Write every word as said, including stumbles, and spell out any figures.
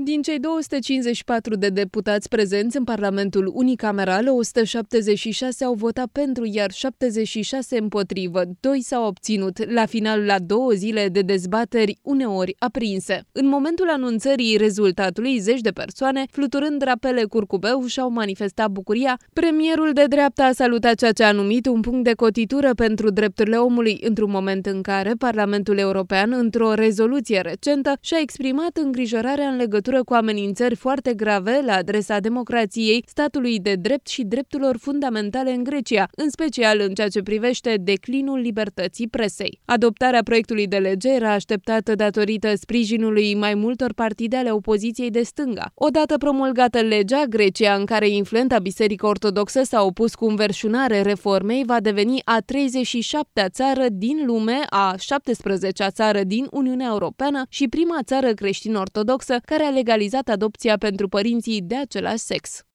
Din cei două sute cincizeci și patru de deputați prezenți în Parlamentul unicameral, o sută șaptezeci și șase au votat pentru, iar șaptezeci și șase împotrivă. Doi s-au obținut, la final la două zile de dezbateri, uneori aprinse. În momentul anunțării rezultatului, zeci de persoane, fluturând drapele curcubeu, și-au manifestat bucuria. Premierul de dreapta a salutat ceea ce a numit un punct de cotitură pentru drepturile omului, într-un moment în care Parlamentul European, într-o rezoluție recentă, și-a exprimat îngrijorarea în legătură cu amenințări foarte grave la adresa democrației, statului de drept și drepturilor fundamentale în Grecia, în special în ceea ce privește declinul libertății presei. Adoptarea proiectului de lege era așteptată datorită sprijinului mai multor partide ale opoziției de stânga. Odată promulgată legea, Grecia, în care influenta Biserică Ortodoxă s-a opus cu înverșunare reformei, va deveni a treizeci și șaptea țară din lume, a șaptesprezecea țară din Uniunea Europeană și prima țară creștin-ortodoxă care a legalizat adopția pentru părinții de același sex.